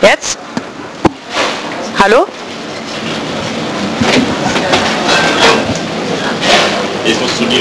Jetzt? Hallo? Ich muss zu dir.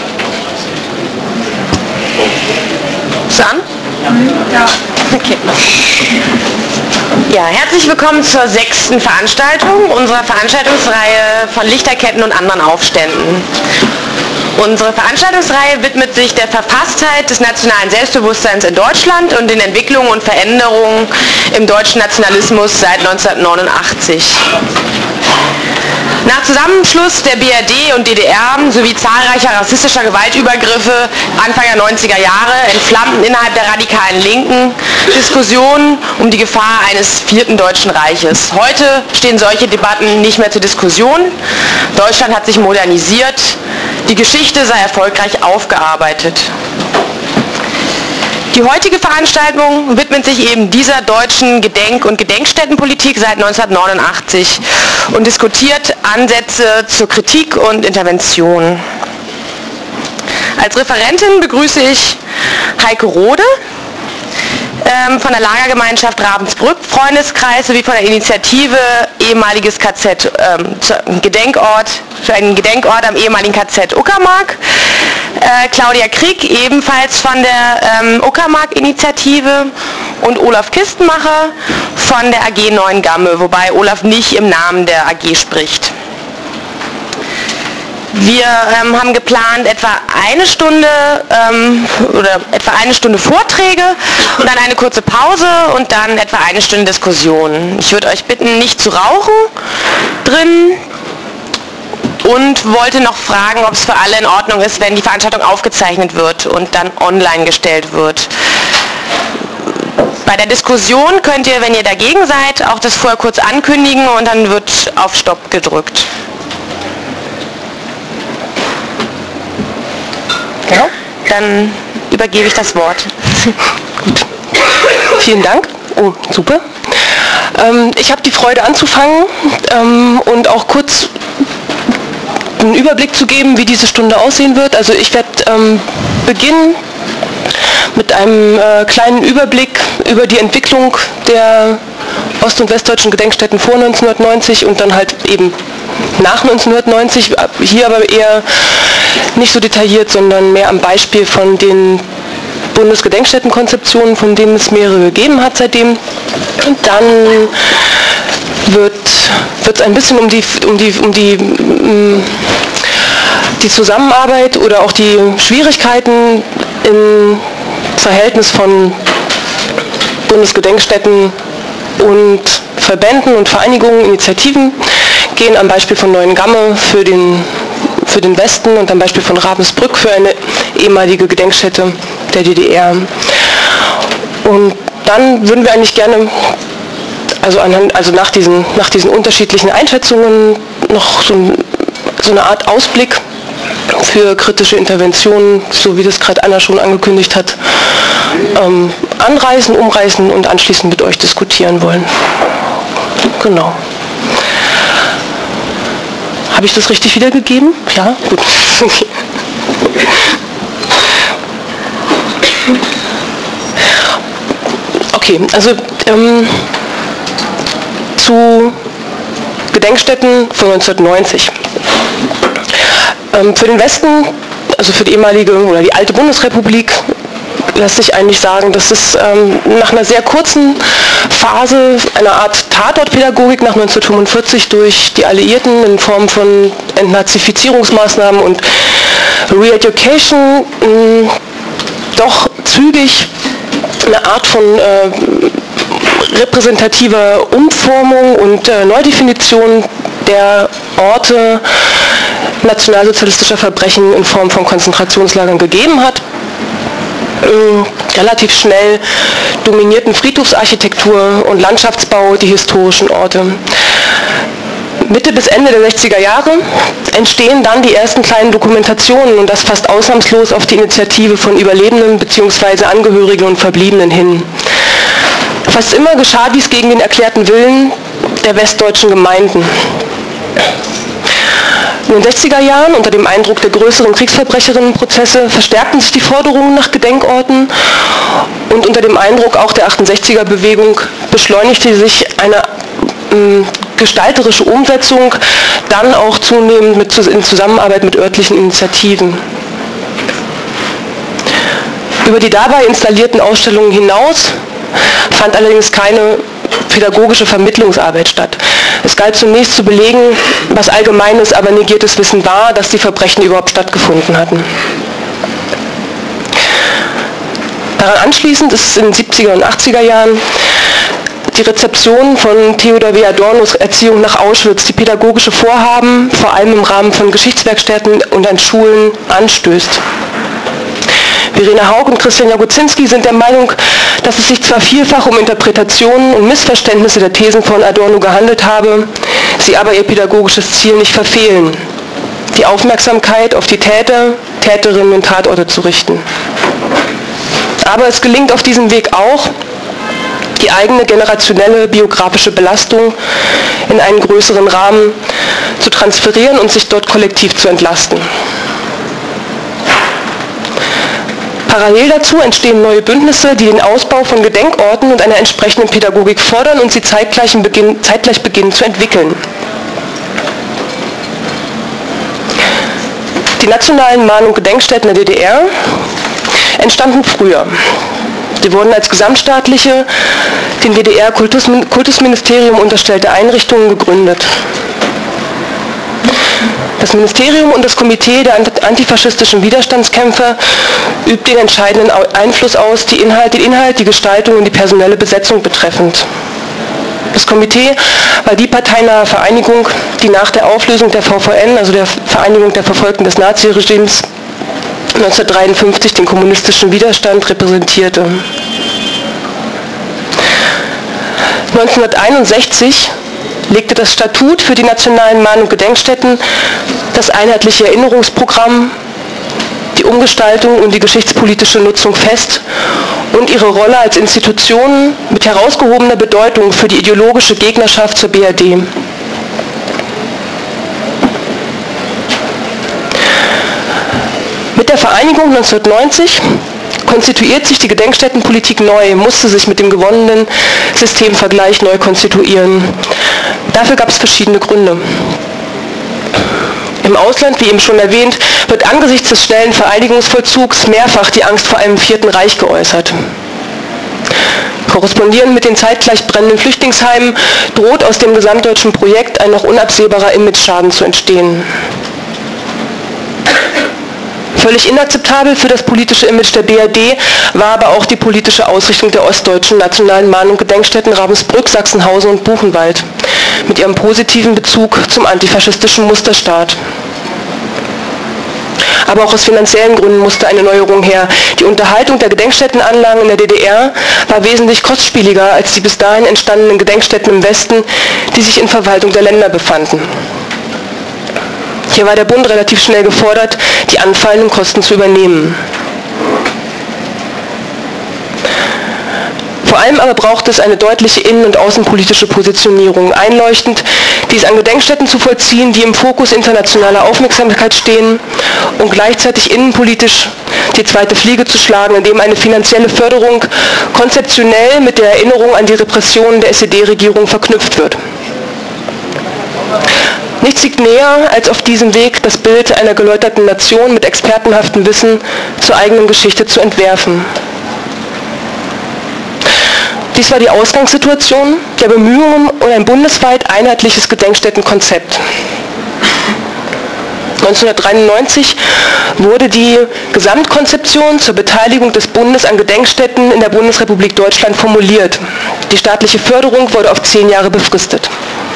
Ist an? Ja. Okay. Ja, herzlich willkommen zur 6. Veranstaltung unserer Veranstaltungsreihe von Lichterketten und anderen Aufständen. Unsere Veranstaltungsreihe widmet sich der Verfasstheit des nationalen Selbstbewusstseins in Deutschland und den Entwicklungen und Veränderungen im deutschen Nationalismus seit 1989. Nach Zusammenschluss der BRD und DDR sowie zahlreicher rassistischer Gewaltübergriffe Anfang der 90er Jahre entflammten innerhalb der radikalen Linken Diskussionen um die Gefahr eines 4. Deutschen Reiches. Heute stehen solche Debatten nicht mehr zur Diskussion. Deutschland hat sich modernisiert. Die Geschichte sei erfolgreich aufgearbeitet. Die heutige Veranstaltung widmet sich eben dieser deutschen Gedenk- und Gedenkstättenpolitik seit 1989 und diskutiert Ansätze zur Kritik und Intervention. Als Referentin begrüße ich Heike Rode von der Lagergemeinschaft Ravensbrück Freundeskreis sowie von der Initiative ehemaliges KZ Gedenkort für einen Gedenkort am ehemaligen KZ Uckermark. Claudia Krieg ebenfalls von der Uckermark-Initiative und Olaf Kistenmacher von der AG Neuengamme, wobei Olaf nicht im Namen der AG spricht. Wir haben geplant etwa eine Stunde Vorträge und dann eine kurze Pause und dann etwa eine Stunde Diskussion. Ich würde euch bitten, nicht zu rauchen drin und wollte noch fragen, ob es für alle in Ordnung ist, wenn die Veranstaltung aufgezeichnet wird und dann online gestellt wird. Bei der Diskussion könnt ihr, wenn ihr dagegen seid, auch das vorher kurz ankündigen und dann wird auf Stopp gedrückt. Genau. Dann übergebe ich das Wort. Gut. Vielen Dank. Oh, super. Ich habe die Freude anzufangen und auch kurz einen Überblick zu geben, wie diese Stunde aussehen wird. Also ich werde beginnen mit einem kleinen Überblick über die Entwicklung der ost- und westdeutschen Gedenkstätten vor 1990 und dann halt eben nach 1990, hier aber eher nicht so detailliert, sondern mehr am Beispiel von den Bundesgedenkstättenkonzeptionen, von denen es mehrere gegeben hat seitdem. Und dann wird es ein bisschen um die Zusammenarbeit oder auch die Schwierigkeiten im Verhältnis von Bundesgedenkstätten und Verbänden und Vereinigungen, Initiativen gehen, am Beispiel von Neuengamme für den Westen und am Beispiel von Ravensbrück für eine ehemalige Gedenkstätte der DDR. Und dann würden wir eigentlich gerne, also nach diesen unterschiedlichen Einschätzungen noch so eine Art Ausblick für kritische Interventionen, so wie das gerade Anna schon angekündigt hat, anreißen, umreißen und anschließend mit euch diskutieren wollen. Genau. Habe ich das richtig wiedergegeben? Ja? Gut. Okay, also zu Gedenkstätten von 1990. Für den Westen, also für die ehemalige oder die alte Bundesrepublik, lässt sich eigentlich sagen, dass es nach einer sehr kurzen Phase, einer Art Tatortpädagogik nach 1945 durch die Alliierten in Form von Entnazifizierungsmaßnahmen und Re-Education doch zügig eine Art von repräsentativer Umformung und Neudefinition der Orte nationalsozialistischer Verbrechen in Form von Konzentrationslagern gegeben hat. Relativ schnell dominierten Friedhofsarchitektur und Landschaftsbau die historischen Orte. Mitte bis Ende der 60er Jahre entstehen dann die ersten kleinen Dokumentationen und das fast ausnahmslos auf die Initiative von Überlebenden bzw. Angehörigen und Verbliebenen hin. Fast immer geschah dies gegen den erklärten Willen der westdeutschen Gemeinden. In den 60er Jahren, unter dem Eindruck der größeren Kriegsverbrecherinnenprozesse, verstärkten sich die Forderungen nach Gedenkorten Und unter dem Eindruck auch der 68er-Bewegung beschleunigte sich eine gestalterische Umsetzung, dann auch zunehmend in Zusammenarbeit mit örtlichen Initiativen. Über die dabei installierten Ausstellungen hinaus fand allerdings keine pädagogische Vermittlungsarbeit statt. Es galt zunächst zu belegen, was allgemeines, aber negiertes Wissen war, dass die Verbrechen überhaupt stattgefunden hatten. Daran anschließend ist es in den 70er und 80er Jahren die Rezeption von Theodor W. Adornos Erziehung nach Auschwitz, die pädagogische Vorhaben, vor allem im Rahmen von Geschichtswerkstätten und an Schulen, anstößt. Verena Haug und Christian Jagozinski sind der Meinung, dass es sich zwar vielfach um Interpretationen und Missverständnisse der Thesen von Adorno gehandelt habe, sie aber ihr pädagogisches Ziel nicht verfehlen, die Aufmerksamkeit auf die Täter, Täterinnen und Tatorte zu richten. Aber es gelingt auf diesem Weg auch, die eigene generationelle biografische Belastung in einen größeren Rahmen zu transferieren und sich dort kollektiv zu entlasten. Parallel dazu entstehen neue Bündnisse, die den Ausbau von Gedenkorten und einer entsprechenden Pädagogik fordern und sie zeitgleich beginnen zu entwickeln. Die nationalen Mahn- und Gedenkstätten der DDR entstanden früher. Sie wurden als gesamtstaatliche, dem DDR-Kultusministerium unterstellte Einrichtungen gegründet. Das Ministerium und das Komitee der antifaschistischen Widerstandskämpfer übt den entscheidenden Einfluss aus, den Inhalt, die Gestaltung und die personelle Besetzung betreffend. Das Komitee war die parteinahe Vereinigung, die nach der Auflösung der VVN, also der Vereinigung der Verfolgten des Naziregimes, 1953 den kommunistischen Widerstand repräsentierte. 1961 legte das Statut für die nationalen Mahn- und Gedenkstätten das einheitliche Erinnerungsprogramm, die Umgestaltung und die geschichtspolitische Nutzung fest und ihre Rolle als Institutionen mit herausgehobener Bedeutung für die ideologische Gegnerschaft zur BRD. Mit der Vereinigung 1990 konstituiert sich die Gedenkstättenpolitik neu, musste sich mit dem gewonnenen Systemvergleich neu konstituieren. Dafür gab es verschiedene Gründe. Im Ausland, wie eben schon erwähnt, wird angesichts des schnellen Vereinigungsvollzugs mehrfach die Angst vor einem Vierten Reich geäußert. Korrespondierend mit den zeitgleich brennenden Flüchtlingsheimen droht aus dem gesamtdeutschen Projekt ein noch unabsehbarer Imageschaden zu entstehen. Völlig inakzeptabel für das politische Image der BRD war aber auch die politische Ausrichtung der ostdeutschen nationalen Mahn- und Gedenkstätten Ravensbrück, Sachsenhausen und Buchenwald mit ihrem positiven Bezug zum antifaschistischen Musterstaat. Aber auch aus finanziellen Gründen musste eine Neuerung her. Die Unterhaltung der Gedenkstättenanlagen in der DDR war wesentlich kostspieliger als die bis dahin entstandenen Gedenkstätten im Westen, die sich in Verwaltung der Länder befanden. Hier war der Bund relativ schnell gefordert, die anfallenden Kosten zu übernehmen. Vor allem aber braucht es eine deutliche innen- und außenpolitische Positionierung, einleuchtend, dies an Gedenkstätten zu vollziehen, die im Fokus internationaler Aufmerksamkeit stehen und gleichzeitig innenpolitisch die zweite Fliege zu schlagen, indem eine finanzielle Förderung konzeptionell mit der Erinnerung an die Repressionen der SED-Regierung verknüpft wird. Nichts liegt näher, als auf diesem Weg das Bild einer geläuterten Nation mit expertenhaftem Wissen zur eigenen Geschichte zu entwerfen. Dies war die Ausgangssituation der Bemühungen um ein bundesweit einheitliches Gedenkstättenkonzept. 1993 wurde die Gesamtkonzeption zur Beteiligung des Bundes an Gedenkstätten in der Bundesrepublik Deutschland formuliert. Die staatliche Förderung wurde auf 10 Jahre befristet.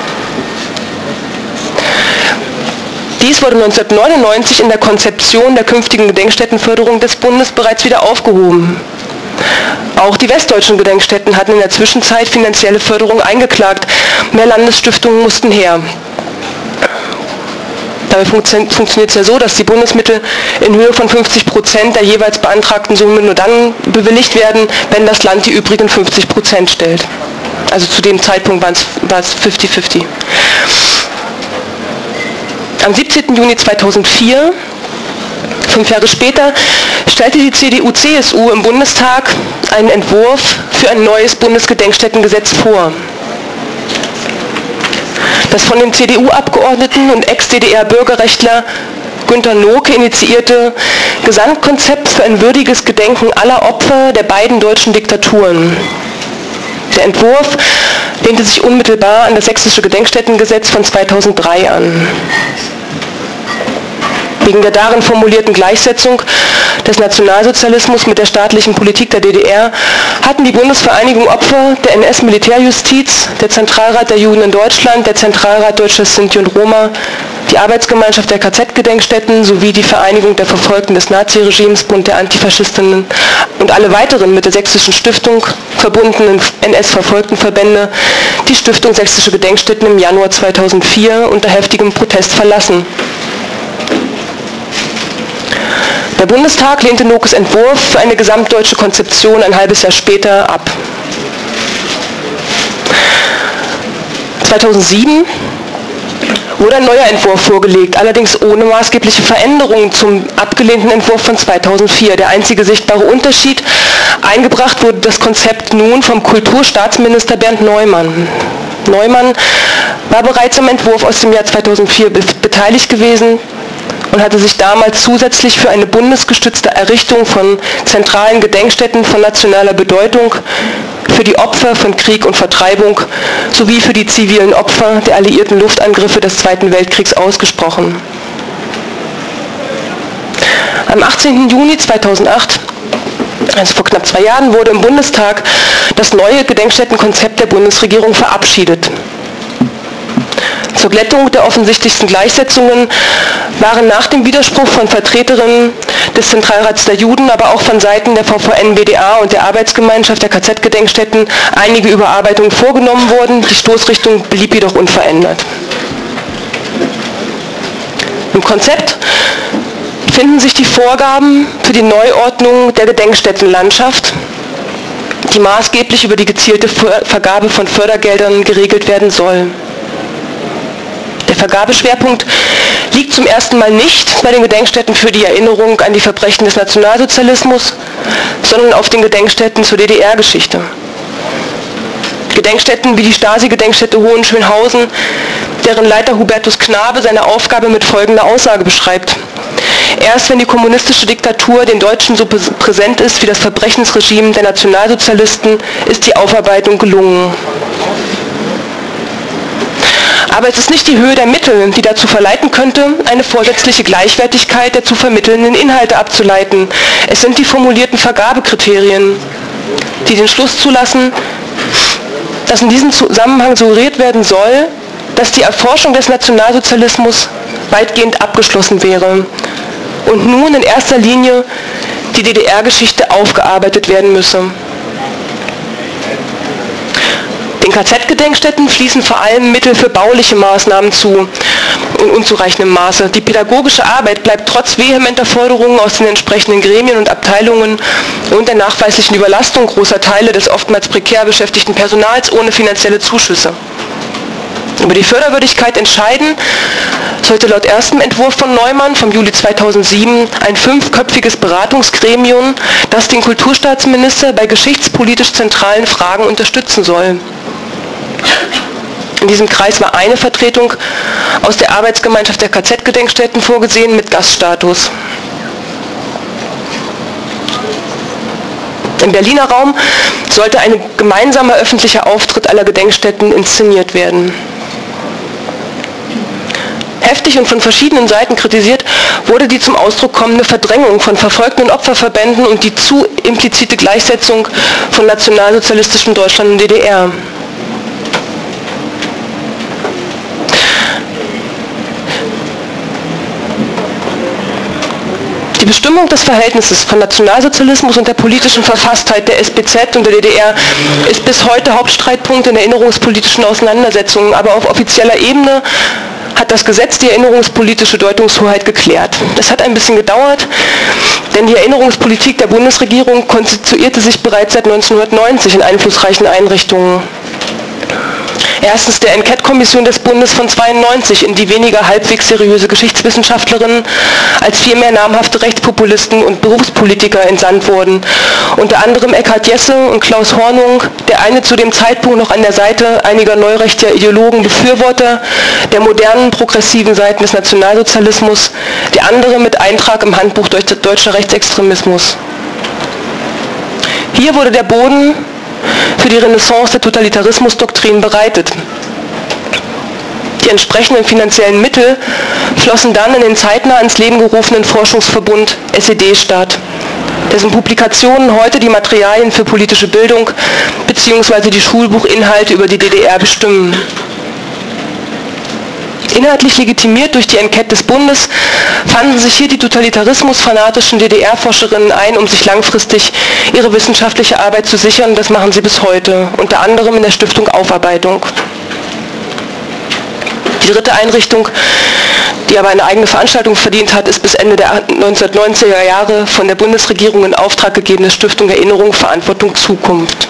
Dies wurde 1999 in der Konzeption der künftigen Gedenkstättenförderung des Bundes bereits wieder aufgehoben. Auch die westdeutschen Gedenkstätten hatten in der Zwischenzeit finanzielle Förderung eingeklagt. Mehr Landesstiftungen mussten her. Dabei funktioniert es ja so, dass die Bundesmittel in Höhe von 50% der jeweils beantragten Summe nur dann bewilligt werden, wenn das Land die übrigen 50% stellt. Also zu dem Zeitpunkt war es 50-50. Am 17. Juni 2004, 5 Jahre später, stellte die CDU-CSU im Bundestag einen Entwurf für ein neues Bundesgedenkstättengesetz vor. Das von dem CDU-Abgeordneten und Ex-DDR-Bürgerrechtler Günter Nohke initiierte Gesamtkonzept für ein würdiges Gedenken aller Opfer der beiden deutschen Diktaturen. Der Entwurf lehnte sich unmittelbar an das Sächsische Gedenkstättengesetz von 2003 an. Wegen der darin formulierten Gleichsetzung des Nationalsozialismus mit der staatlichen Politik der DDR hatten die Bundesvereinigung Opfer der NS-Militärjustiz, der Zentralrat der Juden in Deutschland, der Zentralrat Deutscher Sinti und Roma, die Arbeitsgemeinschaft der KZ-Gedenkstätten sowie die Vereinigung der Verfolgten des Naziregimes, Bund der Antifaschistinnen und alle weiteren mit der Sächsischen Stiftung verbundenen NS-Verfolgtenverbände die Stiftung Sächsische Gedenkstätten im Januar 2004 unter heftigem Protest verlassen. Der Bundestag lehnte Nohkes Entwurf für eine gesamtdeutsche Konzeption ein halbes Jahr später ab. 2007 wurde ein neuer Entwurf vorgelegt, allerdings ohne maßgebliche Veränderungen zum abgelehnten Entwurf von 2004. Der einzige sichtbare Unterschied: eingebracht wurde das Konzept nun vom Kulturstaatsminister Bernd Neumann. Neumann war bereits am Entwurf aus dem Jahr 2004 beteiligt gewesen und hatte sich damals zusätzlich für eine bundesgestützte Errichtung von zentralen Gedenkstätten von nationaler Bedeutung für die Opfer von Krieg und Vertreibung sowie für die zivilen Opfer der alliierten Luftangriffe des Zweiten Weltkriegs ausgesprochen. Am 18. Juni 2008, also vor knapp 2 Jahren, wurde im Bundestag das neue Gedenkstättenkonzept der Bundesregierung verabschiedet. Zur Glättung der offensichtlichsten Gleichsetzungen waren nach dem Widerspruch von Vertreterinnen des Zentralrats der Juden, aber auch von Seiten der VVN-BDA und der Arbeitsgemeinschaft der KZ-Gedenkstätten einige Überarbeitungen vorgenommen worden. Die Stoßrichtung blieb jedoch unverändert. Im Konzept finden sich die Vorgaben für die Neuordnung der Gedenkstättenlandschaft, die maßgeblich über die gezielte Vergabe von Fördergeldern geregelt werden soll. Der Vergabeschwerpunkt liegt zum ersten Mal nicht bei den Gedenkstätten für die Erinnerung an die Verbrechen des Nationalsozialismus, sondern auf den Gedenkstätten zur DDR-Geschichte. Gedenkstätten wie die Stasi-Gedenkstätte Hohenschönhausen, deren Leiter Hubertus Knabe seine Aufgabe mit folgender Aussage beschreibt: Erst wenn die kommunistische Diktatur den Deutschen so präsent ist wie das Verbrechensregime der Nationalsozialisten, ist die Aufarbeitung gelungen. Aber es ist nicht die Höhe der Mittel, die dazu verleiten könnte, eine vorsätzliche Gleichwertigkeit der zu vermittelnden Inhalte abzuleiten. Es sind die formulierten Vergabekriterien, die den Schluss zulassen, dass in diesem Zusammenhang suggeriert werden soll, dass die Erforschung des Nationalsozialismus weitgehend abgeschlossen wäre und nun in erster Linie die DDR-Geschichte aufgearbeitet werden müsse. Den KZ-Gedenkstätten fließen vor allem Mittel für bauliche Maßnahmen zu, in unzureichendem Maße. Die pädagogische Arbeit bleibt trotz vehementer Forderungen aus den entsprechenden Gremien und Abteilungen und der nachweislichen Überlastung großer Teile des oftmals prekär beschäftigten Personals ohne finanzielle Zuschüsse. Über die Förderwürdigkeit entscheiden sollte laut erstem Entwurf von Neumann vom Juli 2007 ein 5-köpfiges Beratungsgremium, das den Kulturstaatsminister bei geschichtspolitisch zentralen Fragen unterstützen soll. In diesem Kreis war eine Vertretung aus der Arbeitsgemeinschaft der KZ-Gedenkstätten vorgesehen mit Gaststatus. Im Berliner Raum sollte ein gemeinsamer öffentlicher Auftritt aller Gedenkstätten inszeniert werden. Heftig und von verschiedenen Seiten kritisiert wurde die zum Ausdruck kommende Verdrängung von verfolgten und Opferverbänden und die zu implizite Gleichsetzung von nationalsozialistischem Deutschland und DDR. Die Bestimmung des Verhältnisses von Nationalsozialismus und der politischen Verfasstheit der SBZ und der DDR ist bis heute Hauptstreitpunkt in erinnerungspolitischen Auseinandersetzungen, aber auf offizieller Ebene hat das Gesetz die erinnerungspolitische Deutungshoheit geklärt. Das hat ein bisschen gedauert, denn die Erinnerungspolitik der Bundesregierung konstituierte sich bereits seit 1990 in einflussreichen Einrichtungen. Erstens der Enquete-Kommission des Bundes von 92, in die weniger halbwegs seriöse Geschichtswissenschaftlerinnen als vielmehr namhafte Rechtspopulisten und Berufspolitiker entsandt wurden. Unter anderem Eckhard Jesse und Klaus Hornung, der eine zu dem Zeitpunkt noch an der Seite einiger neurechter Ideologen Befürworter der modernen progressiven Seiten des Nationalsozialismus, der andere mit Eintrag im Handbuch deutscher Rechtsextremismus. Hier wurde der Boden für die Renaissance der Totalitarismusdoktrin bereitet. Die entsprechenden finanziellen Mittel flossen dann in den zeitnah ins Leben gerufenen Forschungsverbund SED-Staat, dessen Publikationen heute die Materialien für politische Bildung bzw. die Schulbuchinhalte über die DDR bestimmen. Inhaltlich legitimiert durch die Enquete des Bundes fanden sich hier die totalitarismusfanatischen DDR-Forscherinnen ein, um sich langfristig ihre wissenschaftliche Arbeit zu sichern. Das machen sie bis heute, unter anderem in der Stiftung Aufarbeitung. Die dritte Einrichtung, die aber eine eigene Veranstaltung verdient hat, ist bis Ende der 1990er Jahre von der Bundesregierung in Auftrag gegebene Stiftung Erinnerung, Verantwortung, Zukunft.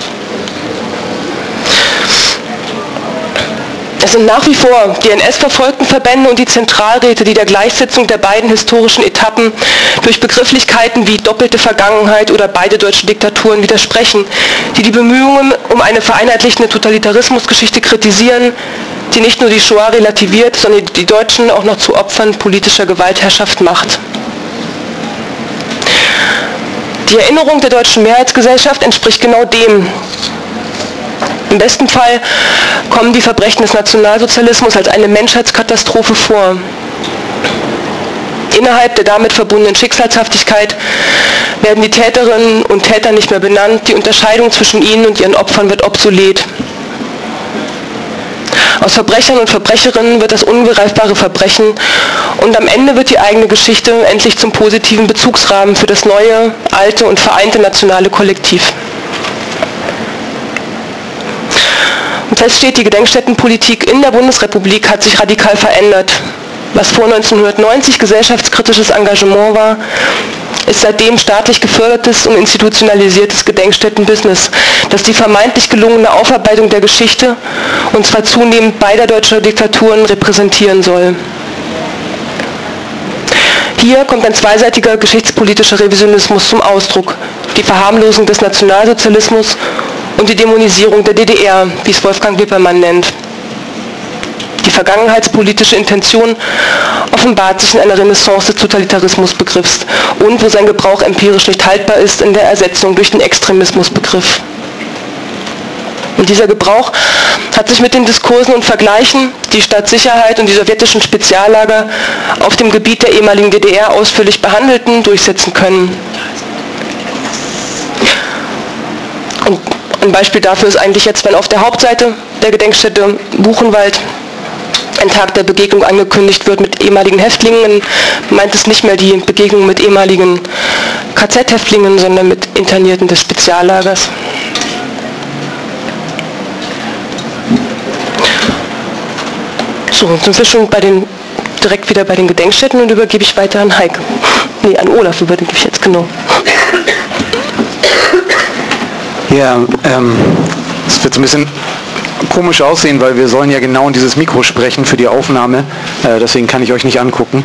Es sind nach wie vor die NS-verfolgten Verbände und die Zentralräte, die der Gleichsetzung der beiden historischen Etappen durch Begrifflichkeiten wie doppelte Vergangenheit oder beide deutsche Diktaturen widersprechen, die die Bemühungen um eine vereinheitlichende Totalitarismusgeschichte kritisieren, die nicht nur die Shoah relativiert, sondern die Deutschen auch noch zu Opfern politischer Gewaltherrschaft macht. Die Erinnerung der deutschen Mehrheitsgesellschaft entspricht genau dem. Im besten Fall kommen die Verbrechen des Nationalsozialismus als eine Menschheitskatastrophe vor. Innerhalb der damit verbundenen Schicksalshaftigkeit werden die Täterinnen und Täter nicht mehr benannt, die Unterscheidung zwischen ihnen und ihren Opfern wird obsolet. Aus Verbrechern und Verbrecherinnen wird das unbegreifbare Verbrechen und am Ende wird die eigene Geschichte endlich zum positiven Bezugsrahmen für das neue, alte und vereinte nationale Kollektiv. Und fest steht, die Gedenkstättenpolitik in der Bundesrepublik hat sich radikal verändert. Was vor 1990 gesellschaftskritisches Engagement war, ist seitdem staatlich gefördertes und institutionalisiertes Gedenkstättenbusiness, das die vermeintlich gelungene Aufarbeitung der Geschichte, und zwar zunehmend beider deutscher Diktaturen, repräsentieren soll. Hier kommt ein zweiseitiger geschichtspolitischer Revisionismus zum Ausdruck, die Verharmlosung des Nationalsozialismus und die Dämonisierung der DDR, wie es Wolfgang Wippermann nennt. Die vergangenheitspolitische Intention offenbart sich in einer Renaissance des Totalitarismusbegriffs und, wo sein Gebrauch empirisch nicht haltbar ist, in der Ersetzung durch den Extremismusbegriff. Und dieser Gebrauch hat sich mit den Diskursen und Vergleichen, die Staatssicherheit und die sowjetischen Speziallager auf dem Gebiet der ehemaligen DDR ausführlich behandelten, durchsetzen können. Und ein Beispiel dafür ist eigentlich jetzt, wenn auf der Hauptseite der Gedenkstätte Buchenwald ein Tag der Begegnung angekündigt wird mit ehemaligen Häftlingen, meint es nicht mehr die Begegnung mit ehemaligen KZ-Häftlingen, sondern mit Internierten des Speziallagers. So, jetzt sind wir schon direkt wieder bei den Gedenkstätten und übergebe ich weiter an Heike. Nee, an Olaf übergebe ich jetzt, genau. Ja, es wird so ein bisschen komisch aussehen, weil wir sollen ja genau in dieses Mikro sprechen für die Aufnahme, deswegen kann ich euch nicht angucken.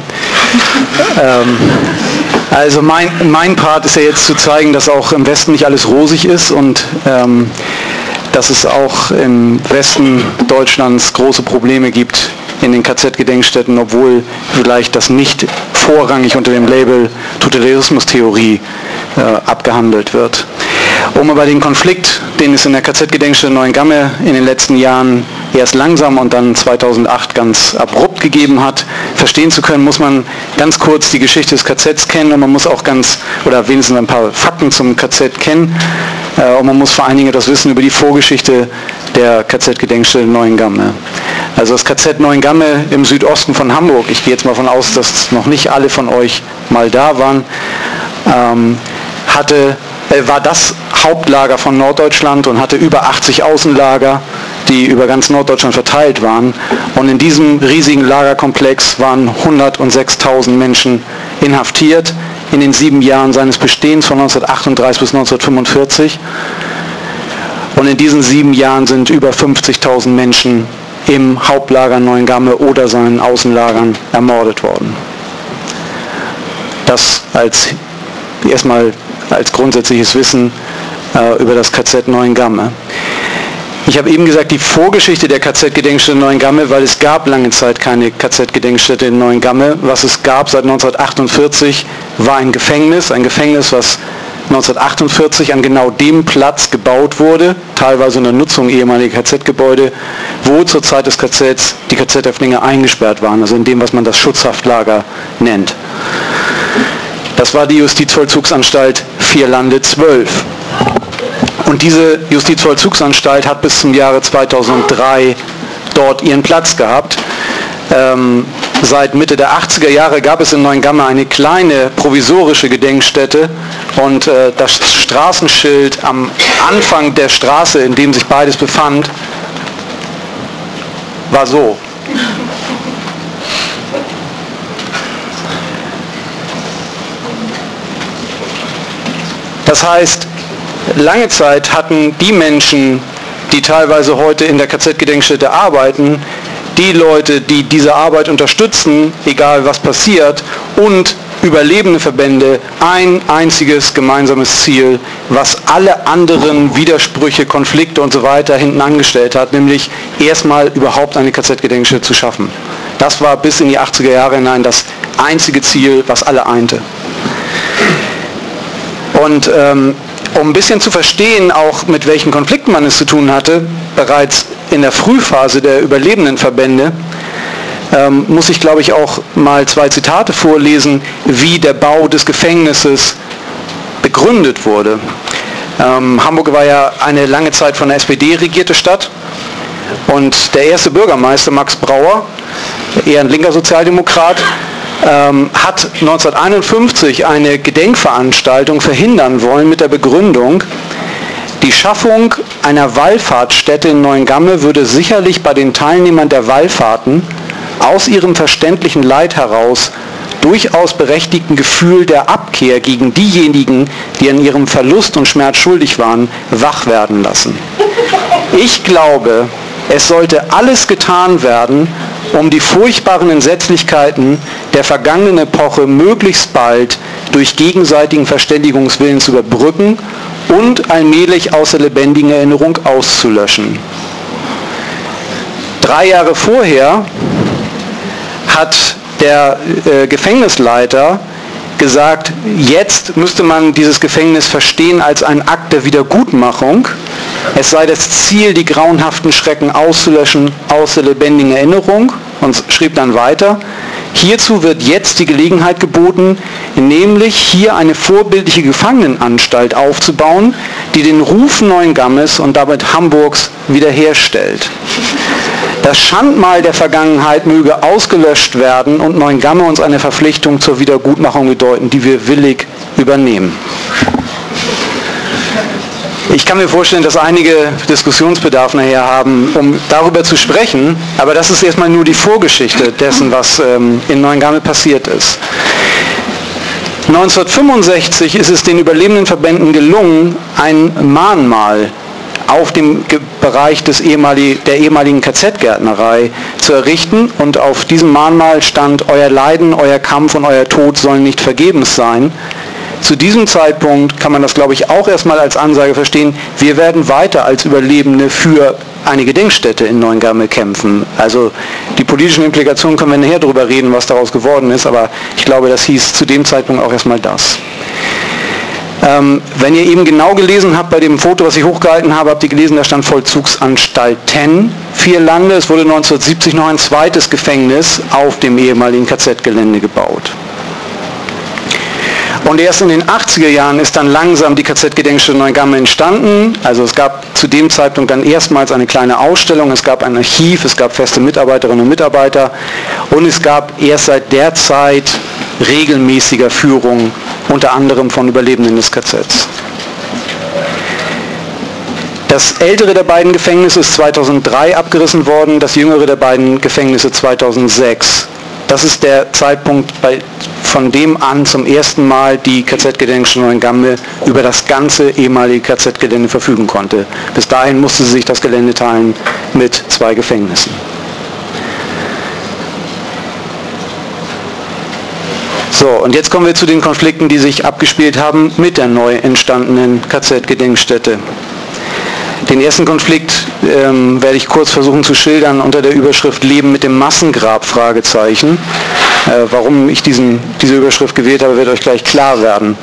Also mein Part ist ja jetzt zu zeigen, dass auch im Westen nicht alles rosig ist und dass es auch im Westen Deutschlands große Probleme gibt in den KZ-Gedenkstätten, obwohl vielleicht das nicht vorrangig unter dem Label Totalitarismustheorie abgehandelt wird. Um aber den Konflikt, den es in der KZ-Gedenkstätte Neuengamme in den letzten Jahren erst langsam und dann 2008 ganz abrupt gegeben hat, verstehen zu können, muss man ganz kurz die Geschichte des KZs kennen und man muss auch wenigstens ein paar Fakten zum KZ kennen und man muss vor allen Dingen das Wissen über die Vorgeschichte der KZ-Gedenkstätte Neuengamme. Also das KZ Neuengamme im Südosten von Hamburg, ich gehe jetzt mal davon aus, dass noch nicht alle von euch mal da waren, war das Hauptlager von Norddeutschland und hatte über 80 Außenlager, die über ganz Norddeutschland verteilt waren. Und in diesem riesigen Lagerkomplex waren 106.000 Menschen inhaftiert in den 7 Jahren seines Bestehens von 1938 bis 1945. Und in diesen 7 Jahren sind über 50.000 Menschen im Hauptlager Neuengamme oder seinen Außenlagern ermordet worden. Das erstmal als grundsätzliches Wissen über das KZ Neuengamme. Ich habe eben gesagt, die Vorgeschichte der KZ-Gedenkstätte Neuengamme, weil es gab lange Zeit keine KZ-Gedenkstätte in Neuengamme. Was es gab seit 1948 war ein Gefängnis, was 1948 an genau dem Platz gebaut wurde, teilweise in der Nutzung ehemaliger KZ-Gebäude, wo zur Zeit des KZs die KZ-Häftlinge eingesperrt waren, also in dem, was man das Schutzhaftlager nennt. Das war die Justizvollzugsanstalt Vierlande 12. Und diese Justizvollzugsanstalt hat bis zum Jahre 2003 dort ihren Platz gehabt. Seit Mitte der 80er Jahre gab es in Neuengamme eine kleine provisorische Gedenkstätte und das Straßenschild am Anfang der Straße, in dem sich beides befand, war so. Das heißt, lange Zeit hatten die Menschen, die teilweise heute in der KZ-Gedenkstätte arbeiten, die Leute, die diese Arbeit unterstützen, egal was passiert, und überlebende Verbände ein einziges gemeinsames Ziel, was alle anderen Widersprüche, Konflikte und so weiter hinten angestellt hat, nämlich erstmal überhaupt eine KZ-Gedenkstätte zu schaffen. Das war bis in die 80er Jahre hinein das einzige Ziel, was alle einte. Und um ein bisschen zu verstehen, auch mit welchen Konflikten man es zu tun hatte, bereits in der Frühphase der überlebenden Verbände, muss ich, glaube ich, auch mal 2 Zitate vorlesen, wie der Bau des Gefängnisses begründet wurde. Hamburg war ja eine lange Zeit von der SPD regierte Stadt und der erste Bürgermeister, Max Brauer, eher ein linker Sozialdemokrat, hat 1951 eine Gedenkveranstaltung verhindern wollen mit der Begründung, die Schaffung einer Wallfahrtsstätte in Neuengamme würde sicherlich bei den Teilnehmern der Wallfahrten aus ihrem verständlichen Leid heraus durchaus berechtigten Gefühl der Abkehr gegen diejenigen, die an ihrem Verlust und Schmerz schuldig waren, wach werden lassen. Ich glaube, es sollte alles getan werden, um die furchtbaren Entsetzlichkeiten der vergangenen Epoche möglichst bald durch gegenseitigen Verständigungswillen zu überbrücken und allmählich aus der lebendigen Erinnerung auszulöschen. 3 Jahre vorher hat der Gefängnisleiter gesagt, jetzt müsste man dieses Gefängnis verstehen als einen Akt der Wiedergutmachung. Es sei das Ziel, die grauenhaften Schrecken auszulöschen aus der lebendigen Erinnerung, und schrieb dann weiter, hierzu wird jetzt die Gelegenheit geboten, nämlich hier eine vorbildliche Gefangenenanstalt aufzubauen, die den Ruf Neuengammes und damit Hamburgs wiederherstellt. Das Schandmal der Vergangenheit möge ausgelöscht werden und Neuengamme uns eine Verpflichtung zur Wiedergutmachung bedeuten, die wir willig übernehmen. Ich kann mir vorstellen, dass einige Diskussionsbedarf nachher haben, um darüber zu sprechen, aber das ist erstmal nur die Vorgeschichte dessen, was in Neuengamme passiert ist. 1965 ist es den überlebenden Verbänden gelungen, ein Mahnmal auf dem Bereich der ehemaligen KZ-Gärtnerei zu errichten, und auf diesem Mahnmal stand: Euer Leiden, euer Kampf und euer Tod sollen nicht vergebens sein. Zu diesem Zeitpunkt kann man das, glaube ich, auch erstmal als Ansage verstehen, wir werden weiter als Überlebende für eine Gedenkstätte in Neuengamme kämpfen. Also die politischen Implikationen können wir nachher darüber reden, was daraus geworden ist, aber ich glaube, das hieß zu dem Zeitpunkt auch erstmal das. Wenn ihr eben genau gelesen habt, bei dem Foto, was ich hochgehalten habe, habt ihr gelesen, da stand Vollzugsanstalten Vierlande. Es wurde 1970 noch ein zweites Gefängnis auf dem ehemaligen KZ-Gelände gebaut. Und erst in den 80er Jahren ist dann langsam die KZ-Gedenkstätte Neuengamme entstanden. Also es gab zu dem Zeitpunkt dann erstmals eine kleine Ausstellung, es gab ein Archiv, es gab feste Mitarbeiterinnen und Mitarbeiter und es gab erst seit der Zeit regelmäßiger Führung, unter anderem von Überlebenden des KZs. Das ältere der beiden Gefängnisse ist 2003 abgerissen worden, das jüngere der beiden Gefängnisse 2006. Das ist der Zeitpunkt, von dem an zum ersten Mal die KZ-Gedenkstätte Neuengamme über das ganze ehemalige KZ-Gelände verfügen konnte. Bis dahin musste sie sich das Gelände teilen mit 2 Gefängnissen. So, und jetzt kommen wir zu den Konflikten, die sich abgespielt haben mit der neu entstandenen KZ-Gedenkstätte. Den ersten Konflikt werde ich kurz versuchen zu schildern unter der Überschrift Leben mit dem Massengrab, Fragezeichen. Warum ich diese Überschrift gewählt habe, wird euch gleich klar werden.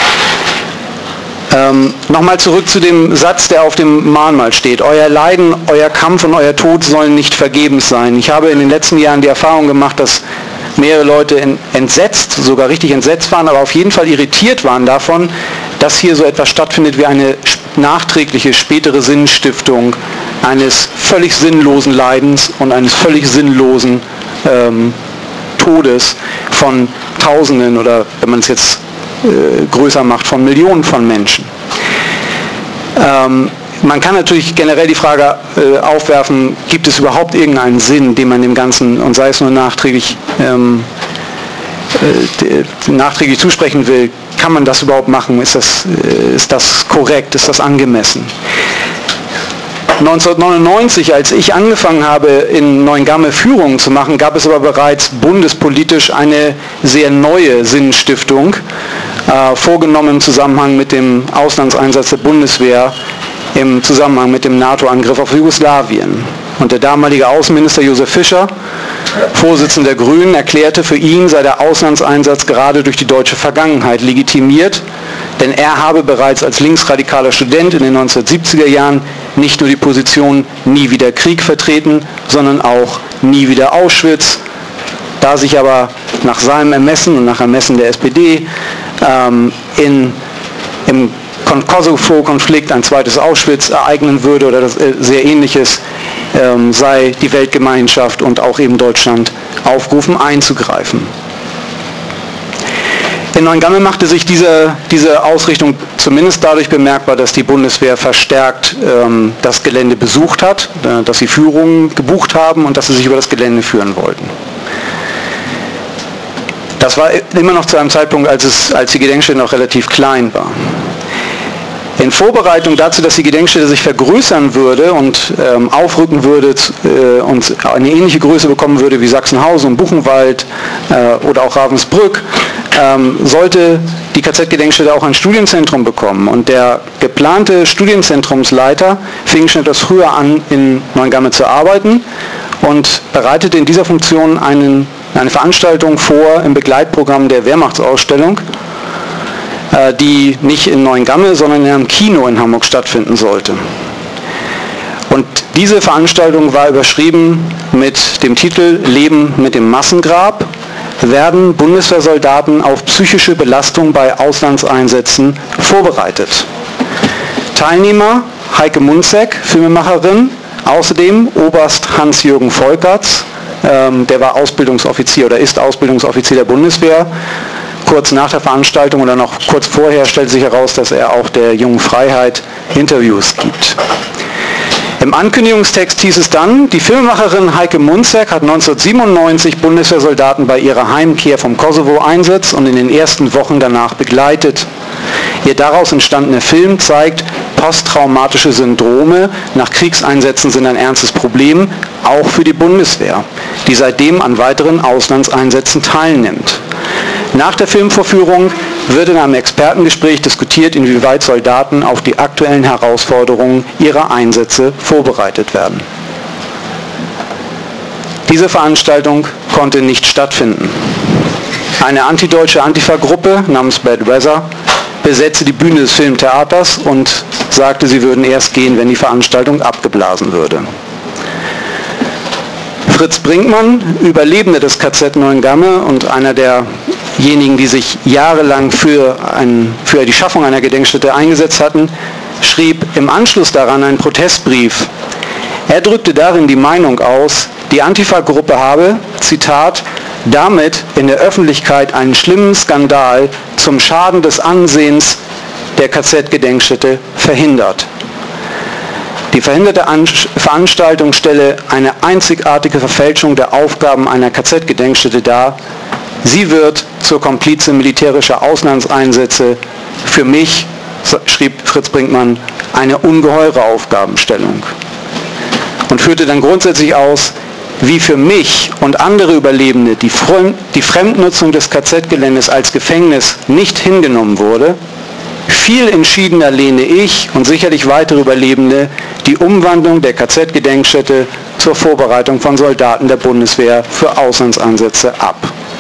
Nochmal zurück zu dem Satz, der auf dem Mahnmal steht. Euer Leiden, euer Kampf und euer Tod sollen nicht vergebens sein. Ich habe in den letzten Jahren die Erfahrung gemacht, dass mehrere Leute entsetzt, sogar richtig entsetzt waren, aber auf jeden Fall irritiert waren davon, dass hier so etwas stattfindet wie eine nachträgliche spätere Sinnstiftung eines völlig sinnlosen Leidens und eines völlig sinnlosen Todes von Tausenden oder, wenn man es jetzt größer macht, von Millionen von Menschen. Man kann natürlich generell die Frage aufwerfen, gibt es überhaupt irgendeinen Sinn, den man dem Ganzen, und sei es nur nachträglich zusprechen will? Kann man das überhaupt machen? Ist das korrekt? Ist das angemessen? 1999, als ich angefangen habe, in Neuengamme Führungen zu machen, gab es aber bereits bundespolitisch eine sehr neue Sinnstiftung, vorgenommen im Zusammenhang mit dem Auslandseinsatz der Bundeswehr, im Zusammenhang mit dem NATO-Angriff auf Jugoslawien. Und der damalige Außenminister Josef Fischer, Vorsitzender der Grünen, erklärte, für ihn sei der Auslandseinsatz gerade durch die deutsche Vergangenheit legitimiert, denn er habe bereits als linksradikaler Student in den 1970er Jahren nicht nur die Position nie wieder Krieg vertreten, sondern auch nie wieder Auschwitz. Da sich aber nach seinem Ermessen und nach Ermessen der SPD im Kosovo-Konflikt ein zweites Auschwitz ereignen würde oder das, sehr ähnliches, sei die Weltgemeinschaft und auch eben Deutschland aufgerufen einzugreifen. In Neuengamme machte sich diese Ausrichtung zumindest dadurch bemerkbar, dass die Bundeswehr verstärkt das Gelände besucht hat, dass sie Führungen gebucht haben und dass sie sich über das Gelände führen wollten. Das war immer noch zu einem Zeitpunkt, als die Gedenkstätte noch relativ klein war. In Vorbereitung dazu, dass die Gedenkstätte sich vergrößern würde und aufrücken würde und eine ähnliche Größe bekommen würde wie Sachsenhausen und Buchenwald oder auch Ravensbrück, sollte die KZ-Gedenkstätte auch ein Studienzentrum bekommen. Und der geplante Studienzentrumsleiter fing schon etwas früher an, in Neuengamme zu arbeiten und bereitete in dieser Funktion eine Veranstaltung vor im Begleitprogramm der Wehrmachtsausstellung, die nicht in Neuengamme, sondern in einem Kino in Hamburg stattfinden sollte. Und diese Veranstaltung war überschrieben mit dem Titel Leben mit dem Massengrab. Werden Bundeswehrsoldaten auf psychische Belastung bei Auslandseinsätzen vorbereitet? Teilnehmer Heike Munzek, Filmemacherin, außerdem Oberst Hans-Jürgen Volkerts, der war Ausbildungsoffizier oder ist Ausbildungsoffizier der Bundeswehr. Kurz nach der Veranstaltung oder noch kurz vorher stellt sich heraus, dass er auch der Jungen Freiheit Interviews gibt. Im Ankündigungstext hieß es dann, die Filmemacherin Heike Munzek hat 1997 Bundeswehrsoldaten bei ihrer Heimkehr vom Kosovo-Einsatz und in den ersten Wochen danach begleitet. Ihr daraus entstandener Film zeigt, posttraumatische Syndrome nach Kriegseinsätzen sind ein ernstes Problem, auch für die Bundeswehr, die seitdem an weiteren Auslandseinsätzen teilnimmt. Nach der Filmvorführung wird in einem Expertengespräch diskutiert, inwieweit Soldaten auf die aktuellen Herausforderungen ihrer Einsätze vorbereitet werden. Diese Veranstaltung konnte nicht stattfinden. Eine antideutsche Antifa-Gruppe namens Bad Weather besetzte die Bühne des Filmtheaters und sagte, sie würden erst gehen, wenn die Veranstaltung abgeblasen würde. Fritz Brinkmann, Überlebender des KZ Neuengamme und einer derjenigen, die sich jahrelang für die Schaffung einer Gedenkstätte eingesetzt hatten, schrieb im Anschluss daran einen Protestbrief. Er drückte darin die Meinung aus, die Antifa-Gruppe habe, Zitat, damit in der Öffentlichkeit einen schlimmen Skandal zum Schaden des Ansehens der KZ-Gedenkstätte verhindert. Die verhinderte Veranstaltung stelle eine einzigartige Verfälschung der Aufgaben einer KZ-Gedenkstätte dar, Sie wird zur Komplize militärischer Auslandseinsätze. Für mich, schrieb Fritz Brinkmann, eine ungeheure Aufgabenstellung. Und führte dann grundsätzlich aus, wie für mich und andere Überlebende die Fremdnutzung des KZ-Geländes als Gefängnis nicht hingenommen wurde, viel entschiedener lehne ich und sicherlich weitere Überlebende die Umwandlung der KZ-Gedenkstätte zur Vorbereitung von Soldaten der Bundeswehr für Auslandseinsätze ab.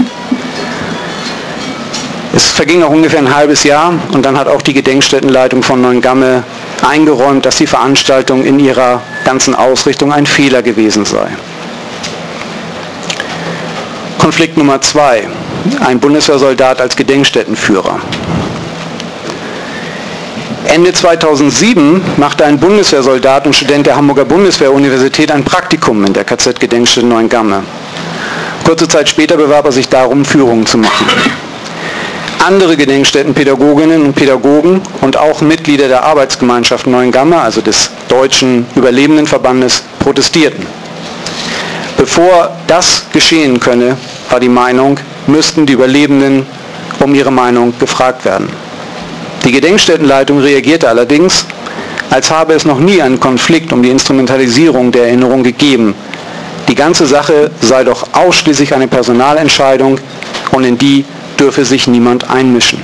Es verging noch ungefähr ein halbes Jahr und dann hat auch die Gedenkstättenleitung von Neuengamme eingeräumt, dass die Veranstaltung in ihrer ganzen Ausrichtung ein Fehler gewesen sei. Konflikt Nummer 2. Ein Bundeswehrsoldat als Gedenkstättenführer. Ende 2007 machte ein Bundeswehrsoldat und Student der Hamburger Bundeswehr-Universität ein Praktikum in der KZ-Gedenkstätte Neuengamme. Kurze Zeit später bewarb er sich darum, Führungen zu machen. Andere Gedenkstättenpädagoginnen und Pädagogen und auch Mitglieder der Arbeitsgemeinschaft Neuengamme, also des Deutschen Überlebendenverbandes, protestierten. Bevor das geschehen könne, war die Meinung, müssten die Überlebenden um ihre Meinung gefragt werden. Die Gedenkstättenleitung reagierte allerdings, als habe es noch nie einen Konflikt um die Instrumentalisierung der Erinnerung gegeben. Die ganze Sache sei doch ausschließlich eine Personalentscheidung und in die dürfe sich niemand einmischen.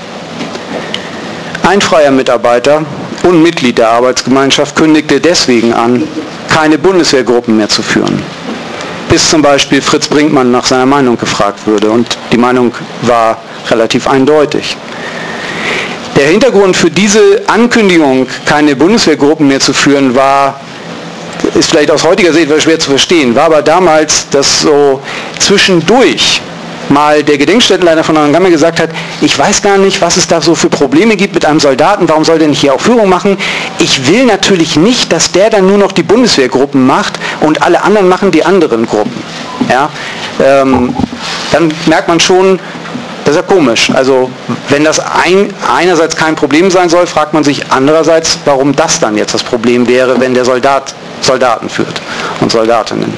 Ein freier Mitarbeiter und Mitglied der Arbeitsgemeinschaft kündigte deswegen an, keine Bundeswehrgruppen mehr zu führen, bis zum Beispiel Fritz Brinkmann nach seiner Meinung gefragt würde, und die Meinung war relativ eindeutig. Der Hintergrund für diese Ankündigung, keine Bundeswehrgruppen mehr zu führen, ist vielleicht aus heutiger Sicht schwer zu verstehen, war aber damals, dass so zwischendurch mal der Gedenkstättenleiter von Neuengamme gesagt hat, ich weiß gar nicht, was es da so für Probleme gibt mit einem Soldaten, warum soll der nicht hier auch Führung machen? Ich will natürlich nicht, dass der dann nur noch die Bundeswehrgruppen macht und alle anderen machen die anderen Gruppen. Ja? Dann merkt man schon, das ist ja komisch. Also wenn das einerseits kein Problem sein soll, fragt man sich andererseits, warum das dann jetzt das Problem wäre, wenn der Soldat Soldaten führt und Soldatinnen.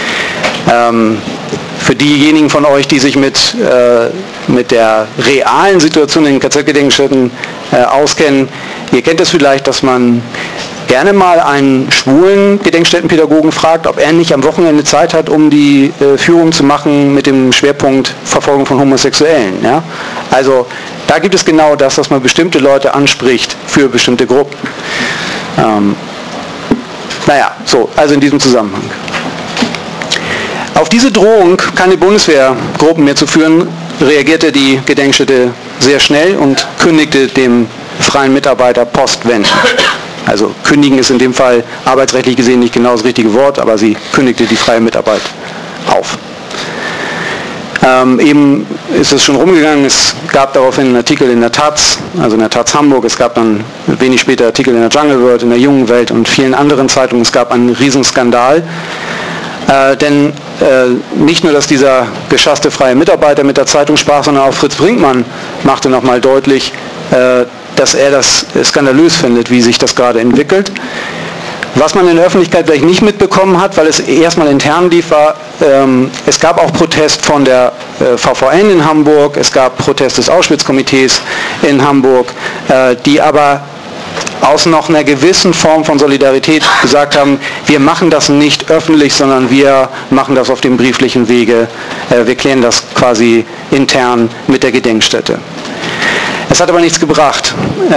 Für diejenigen von euch, die sich mit der realen Situation in den KZ-Gedenkstätten auskennen, ihr kennt es vielleicht, dass man gerne mal einen schwulen Gedenkstättenpädagogen fragt, ob er nicht am Wochenende Zeit hat, um die Führung zu machen mit dem Schwerpunkt Verfolgung von Homosexuellen. Ja? Also da gibt es genau das, dass man bestimmte Leute anspricht für bestimmte Gruppen. Also in diesem Zusammenhang. Auf diese Drohung, keine Bundeswehrgruppen mehr zu führen, reagierte die Gedenkstätte sehr schnell und kündigte dem freien Mitarbeiter postwendend. Also kündigen ist in dem Fall arbeitsrechtlich gesehen nicht genau das richtige Wort, aber sie kündigte die freie Mitarbeit auf. Eben ist es schon rumgegangen, es gab daraufhin einen Artikel in der Taz, also in der Taz Hamburg, es gab dann wenig später Artikel in der Jungle World, in der Jungen Welt und vielen anderen Zeitungen, es gab einen Riesenskandal. Denn nicht nur, dass dieser geschasste freie Mitarbeiter mit der Zeitung sprach, sondern auch Fritz Brinkmann machte nochmal deutlich, dass er das skandalös findet, wie sich das gerade entwickelt. Was man in der Öffentlichkeit vielleicht nicht mitbekommen hat, weil es erstmal intern lief, war, es gab auch Protest von der VVN in Hamburg, es gab Protest des Auschwitz-Komitees in Hamburg, die aber aus noch einer gewissen Form von Solidarität gesagt haben, wir machen das nicht öffentlich, sondern wir machen das auf dem brieflichen Wege, wir klären das quasi intern mit der Gedenkstätte. Es hat aber nichts gebracht,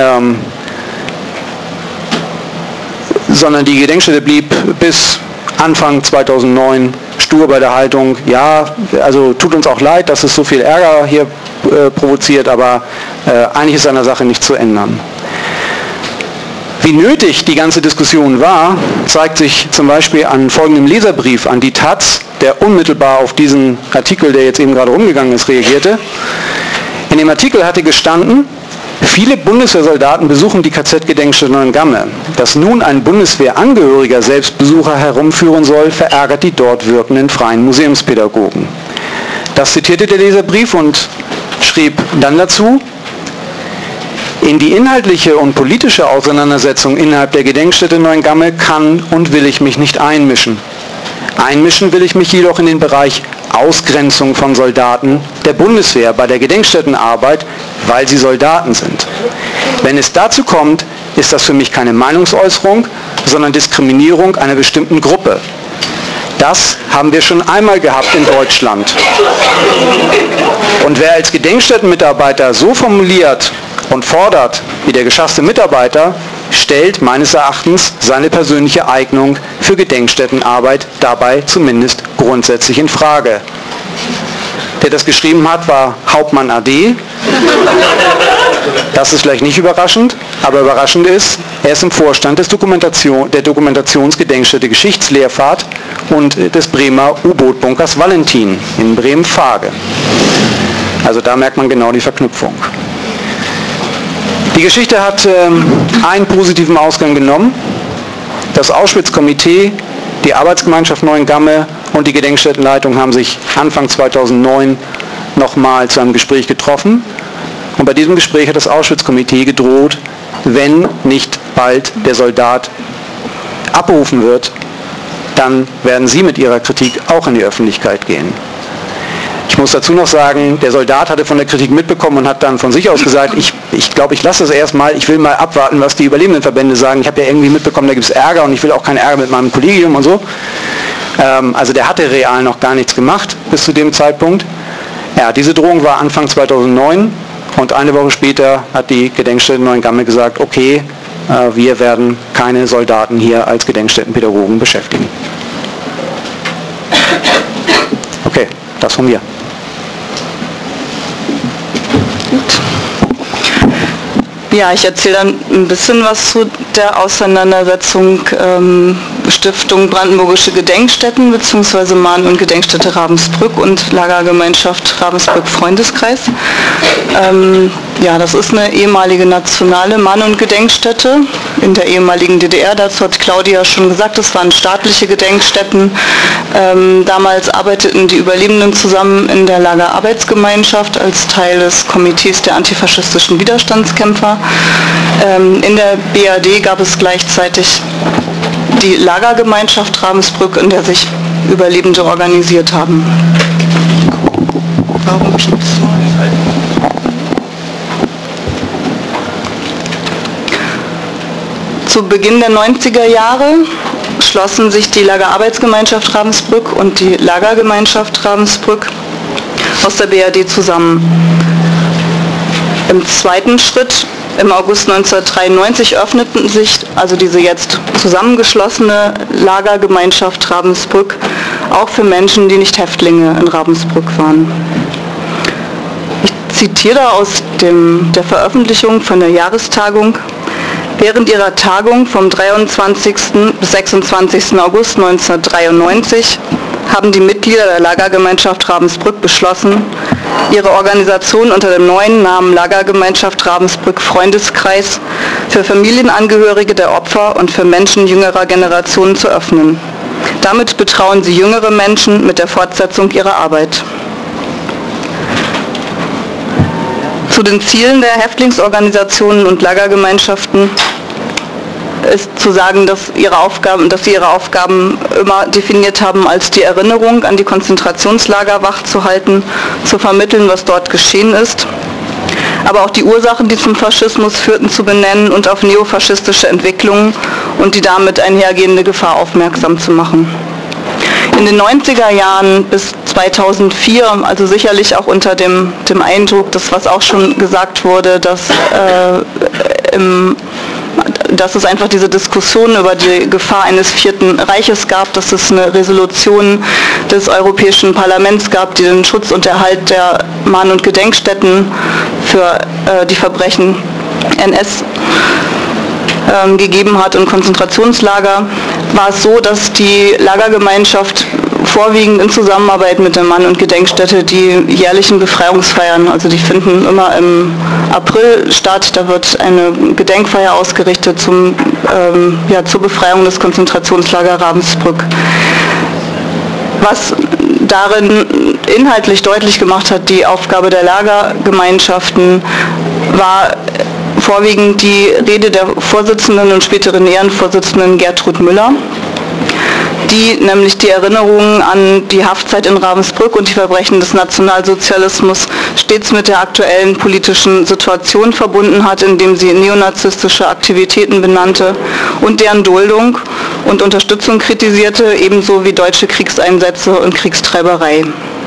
sondern die Gedenkstätte blieb bis Anfang 2009 stur bei der Haltung, ja, also tut uns auch leid, dass es so viel Ärger hier provoziert, aber eigentlich ist an der Sache nichts zu ändern. Wie nötig die ganze Diskussion war, zeigt sich zum Beispiel an folgendem Leserbrief an die Taz, der unmittelbar auf diesen Artikel, der jetzt eben gerade rumgegangen ist, reagierte. In dem Artikel hatte gestanden, viele Bundeswehrsoldaten besuchen die KZ-Gedenkstätte Neuengamme. Dass nun ein Bundeswehrangehöriger selbst Besucher herumführen soll, verärgert die dort wirkenden freien Museumspädagogen. Das zitierte der Leserbrief und schrieb dann dazu, in die inhaltliche und politische Auseinandersetzung innerhalb der Gedenkstätte Neuengamme kann und will ich mich nicht einmischen. Einmischen will ich mich jedoch in den Bereich Ausgrenzung von Soldaten der Bundeswehr bei der Gedenkstättenarbeit, weil sie Soldaten sind. Wenn es dazu kommt, ist das für mich keine Meinungsäußerung, sondern Diskriminierung einer bestimmten Gruppe. Das haben wir schon einmal gehabt in Deutschland. Und wer als Gedenkstättenmitarbeiter so formuliert und fordert wie der geschasste Mitarbeiter, stellt meines Erachtens seine persönliche Eignung für Gedenkstättenarbeit dabei zumindest grundsätzlich in Frage. Der das geschrieben hat, war Hauptmann AD. Das ist vielleicht nicht überraschend, aber überraschend ist, er ist im Vorstand der Dokumentationsgedenkstätte Geschichtslehrfahrt und des Bremer U-Boot-Bunkers Valentin in Bremen-Fage. Also da merkt man genau die Verknüpfung. Die Geschichte hat einen positiven Ausgang genommen. Das Auschwitz-Komitee, die Arbeitsgemeinschaft Neuengamme und die Gedenkstättenleitung haben sich Anfang 2009 nochmal zu einem Gespräch getroffen. Und bei diesem Gespräch hat das Auschwitz-Komitee gedroht, wenn nicht bald der Soldat abberufen wird, dann werden sie mit ihrer Kritik auch in die Öffentlichkeit gehen. Ich muss dazu noch sagen, der Soldat hatte von der Kritik mitbekommen und hat dann von sich aus gesagt, ich glaube, ich lasse das erstmal, ich will mal abwarten, was die Überlebendenverbände sagen. Ich habe ja irgendwie mitbekommen, da gibt es Ärger und ich will auch keinen Ärger mit meinem Kollegium und so. Also der hatte real noch gar nichts gemacht bis zu dem Zeitpunkt. Ja, diese Drohung war Anfang 2009 und eine Woche später hat die Gedenkstätte Neuengamme gesagt, okay, wir werden keine Soldaten hier als Gedenkstättenpädagogen beschäftigen. Okay, das von mir. Ja, ich erzähle dann ein bisschen was zu der Auseinandersetzung Stiftung Brandenburgische Gedenkstätten bzw. Mahn- und Gedenkstätte Ravensbrück und Lagergemeinschaft Ravensbrück-Freundeskreis. Ja, das ist eine ehemalige nationale Mahn- und Gedenkstätte in der ehemaligen DDR. Dazu hat Claudia schon gesagt, es waren staatliche Gedenkstätten. Damals arbeiteten die Überlebenden zusammen in der Lagerarbeitsgemeinschaft als Teil des Komitees der antifaschistischen Widerstandskämpfer. In der BRD gab es gleichzeitig die Lagergemeinschaft Ravensbrück, in der sich Überlebende organisiert haben. Warum piepst du? Zu Beginn der 90er Jahre schlossen sich die Lagerarbeitsgemeinschaft Ravensbrück und die Lagergemeinschaft Ravensbrück aus der BRD zusammen. Im zweiten Schritt, im August 1993, öffneten sich also diese jetzt zusammengeschlossene Lagergemeinschaft Ravensbrück auch für Menschen, die nicht Häftlinge in Ravensbrück waren. Ich zitiere aus der Veröffentlichung von der Jahrestagung. Während ihrer Tagung vom 23. bis 26. August 1993 haben die Mitglieder der Lagergemeinschaft Ravensbrück beschlossen, ihre Organisation unter dem neuen Namen Lagergemeinschaft Ravensbrück Freundeskreis für Familienangehörige der Opfer und für Menschen jüngerer Generationen zu öffnen. Damit betrauen sie jüngere Menschen mit der Fortsetzung ihrer Arbeit. Zu den Zielen der Häftlingsorganisationen und Lagergemeinschaften ist zu sagen, dass sie ihre Aufgaben immer definiert haben, als die Erinnerung an die Konzentrationslager wachzuhalten, zu vermitteln, was dort geschehen ist, aber auch die Ursachen, die zum Faschismus führten, zu benennen und auf neofaschistische Entwicklungen und die damit einhergehende Gefahr aufmerksam zu machen. In den 90er Jahren bis 2004, also sicherlich auch unter dem Eindruck, das was auch schon gesagt wurde, dass es einfach diese Diskussion über die Gefahr eines Vierten Reiches gab, dass es eine Resolution des Europäischen Parlaments gab, die den Schutz und Erhalt der Mahn- und Gedenkstätten für die Verbrechen NS gegeben hat und Konzentrationslager, war es so, dass die Lagergemeinschaft vorwiegend in Zusammenarbeit mit der Mahn- und Gedenkstätte die jährlichen Befreiungsfeiern, also die finden immer im April statt, da wird eine Gedenkfeier ausgerichtet zur Befreiung des Konzentrationslagers Ravensbrück. Was darin inhaltlich deutlich gemacht hat, die Aufgabe der Lagergemeinschaften, war vorwiegend die Rede der Vorsitzenden und späteren Ehrenvorsitzenden Gertrud Müller, die nämlich die Erinnerungen an die Haftzeit in Ravensbrück und die Verbrechen des Nationalsozialismus stets mit der aktuellen politischen Situation verbunden hat, indem sie neonazistische Aktivitäten benannte und deren Duldung und Unterstützung kritisierte, ebenso wie deutsche Kriegseinsätze und Kriegstreiberei.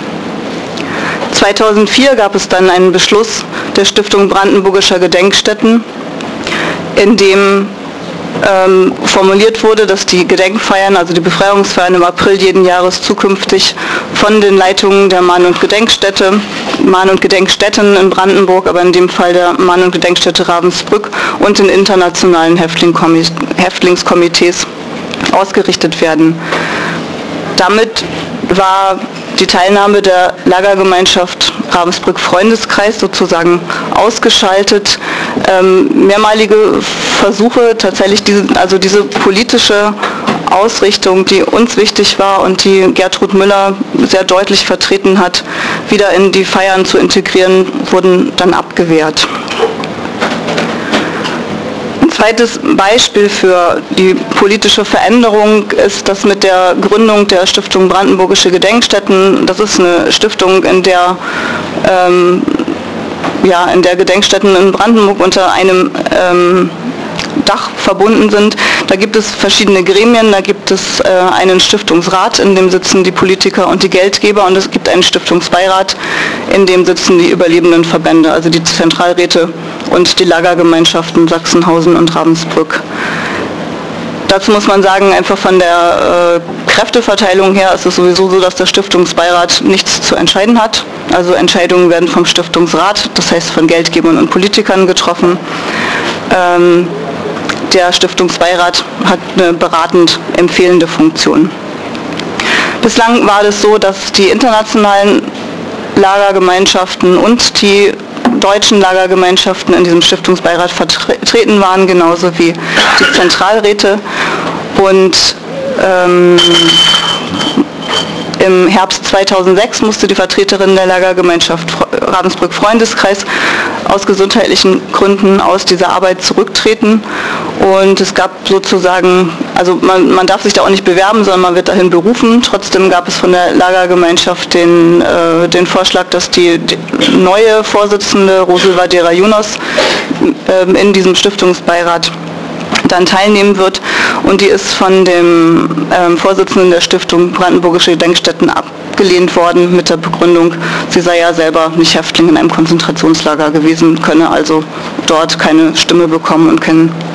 2004 gab es dann einen Beschluss der Stiftung Brandenburgischer Gedenkstätten, in dem formuliert wurde, dass die Gedenkfeiern, also die Befreiungsfeiern im April jeden Jahres zukünftig von den Leitungen der Mahn- und Gedenkstätten in Brandenburg, aber in dem Fall der Mahn- und Gedenkstätte Ravensbrück und den internationalen Häftlingskomitees ausgerichtet werden. Damit war die Teilnahme der Lagergemeinschaft Ravensbrück Freundeskreis sozusagen ausgeschaltet. Mehrmalige Versuche, tatsächlich diese politische Ausrichtung, die uns wichtig war und die Gertrud Müller sehr deutlich vertreten hat, wieder in die Feiern zu integrieren, wurden dann abgewehrt. Ein zweites Beispiel für die politische Veränderung ist das mit der Gründung der Stiftung Brandenburgische Gedenkstätten. Das ist eine Stiftung, in der Gedenkstätten in Brandenburg unter einem Dach verbunden sind. Da gibt es verschiedene Gremien, da gibt es einen Stiftungsrat, in dem sitzen die Politiker und die Geldgeber, und es gibt einen Stiftungsbeirat, in dem sitzen die überlebenden Verbände, also die Zentralräte und die Lagergemeinschaften Sachsenhausen und Ravensbrück. Dazu muss man sagen, einfach von der Kräfteverteilung her ist es sowieso so, dass der Stiftungsbeirat nichts zu entscheiden hat. Also Entscheidungen werden vom Stiftungsrat, das heißt von Geldgebern und Politikern getroffen. Der Stiftungsbeirat hat eine beratend empfehlende Funktion. Bislang war es so, dass die internationalen Lagergemeinschaften und die deutschen Lagergemeinschaften in diesem Stiftungsbeirat vertreten waren, genauso wie die Zentralräte. Und im Herbst 2006 musste die Vertreterin der Lagergemeinschaft Ravensbrück Freundeskreis aus gesundheitlichen Gründen aus dieser Arbeit zurücktreten, und es gab sozusagen, also man darf sich da auch nicht bewerben, sondern man wird dahin berufen. Trotzdem gab es von der Lagergemeinschaft den Vorschlag, dass die neue Vorsitzende Rosel Vadera Junos in diesem Stiftungsbeirat dann teilnehmen wird, und die ist von dem Vorsitzenden der Stiftung Brandenburgische Gedenkstätten abgelehnt worden mit der Begründung, sie sei ja selber nicht Häftling in einem Konzentrationslager gewesen, könne also dort keine Stimme bekommen und kein